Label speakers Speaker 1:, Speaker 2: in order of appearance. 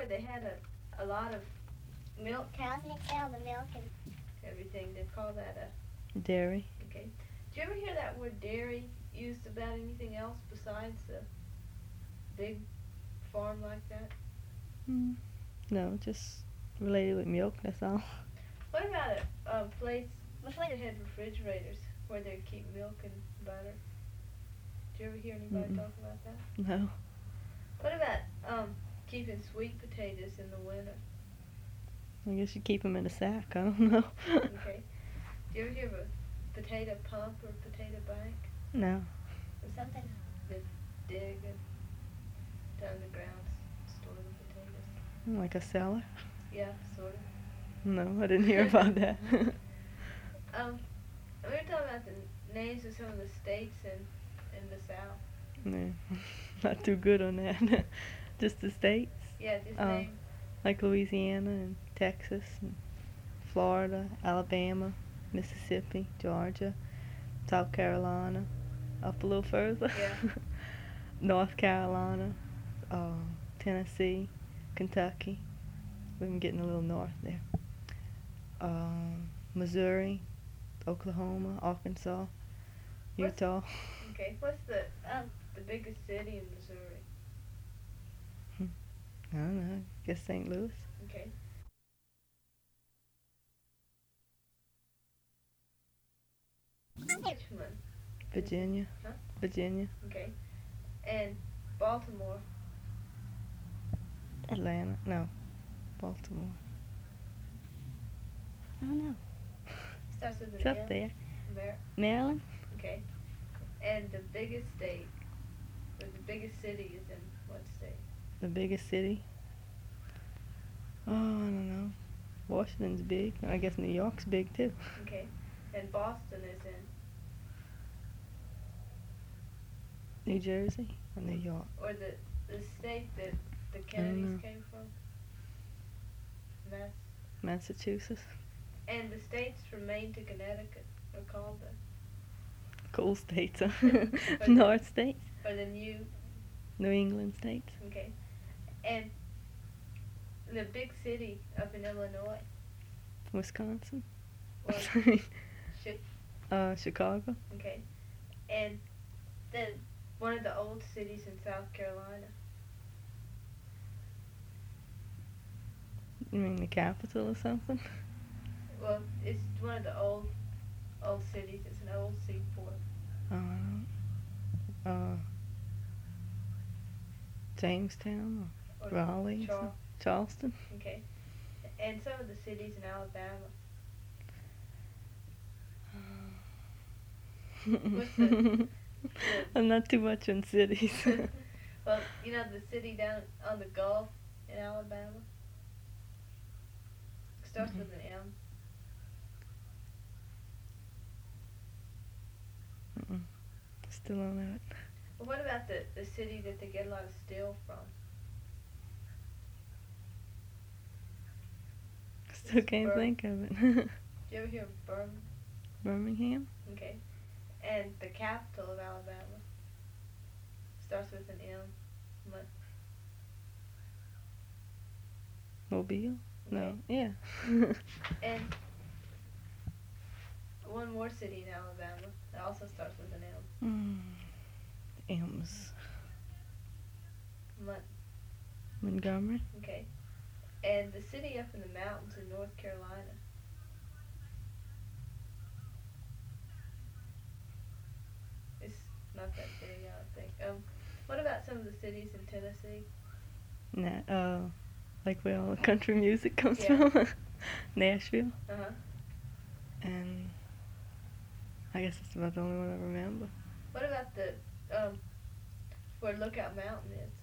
Speaker 1: where they had a lot of milk?
Speaker 2: Cows mix all the milk and
Speaker 1: Everything. They call that
Speaker 3: Dairy.
Speaker 1: okay. Did you ever hear that word dairy used about anything else besides a big farm like that?
Speaker 3: No, just related with milk, that's all.
Speaker 1: What about a place before they had refrigerators where they'd keep milk and butter? Did you ever hear anybody talk about that?
Speaker 3: No.
Speaker 1: What about keeping sweet potatoes in the winter?
Speaker 3: I guess you keep them in a sack, I don't know.
Speaker 1: Okay. Do you ever hear of a potato pump or potato bank?
Speaker 3: No.
Speaker 2: or something.
Speaker 1: They dig and down the ground, store the potatoes.
Speaker 3: Like a cellar?
Speaker 1: Yeah, sort of.
Speaker 3: No, I didn't hear about that.
Speaker 1: We were talking about the names of some of the states in the South.
Speaker 3: No, not too good on that. Just the states?
Speaker 1: Yeah, just name.
Speaker 3: Like Louisiana and Texas and Florida, Alabama, Mississippi, Georgia, South Carolina, up a little further.
Speaker 1: Yeah.
Speaker 3: North Carolina, Tennessee, Kentucky. We've been getting a little north there. Missouri, Oklahoma, Arkansas, Utah.
Speaker 1: Okay, what's the biggest city in Missouri?
Speaker 3: I don't know. I guess St. Louis.
Speaker 1: Okay. Richmond.
Speaker 3: Virginia.
Speaker 1: Huh?
Speaker 3: Virginia.
Speaker 1: Okay. And Baltimore.
Speaker 3: Atlanta. No. Baltimore.
Speaker 2: I don't know.
Speaker 1: Starts with an
Speaker 3: It's up
Speaker 1: M.
Speaker 3: there.
Speaker 1: Maryland.
Speaker 3: Maryland.
Speaker 1: Okay. And the biggest state, or the biggest city is in what state?
Speaker 3: The biggest city. Oh, I don't know. Washington's big. I guess New York's big too.
Speaker 1: Okay. And Boston is in,
Speaker 3: New Jersey or New York?
Speaker 1: or the state that the Kennedys came from?
Speaker 3: Massachusetts.
Speaker 1: And the states from Maine to Connecticut are called
Speaker 3: Cool states. Huh?
Speaker 1: the
Speaker 3: North states.
Speaker 1: or the New.
Speaker 3: New England states.
Speaker 1: Okay. And the big city up in Illinois.
Speaker 3: Wisconsin.
Speaker 1: Well,
Speaker 3: Chicago.
Speaker 1: okay. And one of the old cities in South Carolina.
Speaker 3: You mean the capital or something?
Speaker 1: Well, it's one of the old cities. It's an old seaport.
Speaker 3: Jamestown
Speaker 1: Or
Speaker 3: or Raleigh. Charleston.
Speaker 1: Okay. And some of the cities in Alabama. What's the
Speaker 3: I'm not too much on cities.
Speaker 1: well, you know the city down on the Gulf in Alabama? Starts with an M.
Speaker 3: Still on that.
Speaker 1: Well, what about the city that they get a lot of steel from?
Speaker 3: Still can't think of it.
Speaker 1: Did you ever hear of
Speaker 3: Birmingham?
Speaker 1: Okay. And the capital of Alabama starts with an M.
Speaker 3: Mobile? No.
Speaker 1: Okay.
Speaker 3: Yeah.
Speaker 1: And one more city in Alabama that also starts with an M.
Speaker 3: M's.
Speaker 1: Montgomery.
Speaker 3: Montgomery?
Speaker 1: Okay. And the city up in the mountains in North Carolina. It's not that big, I don't think. What about some of the cities in Tennessee?
Speaker 3: Like where all the country music comes
Speaker 1: Yeah.
Speaker 3: from? Nashville.
Speaker 1: Uh-huh.
Speaker 3: And I guess that's about the only one I remember.
Speaker 1: What about the where Lookout Mountain is?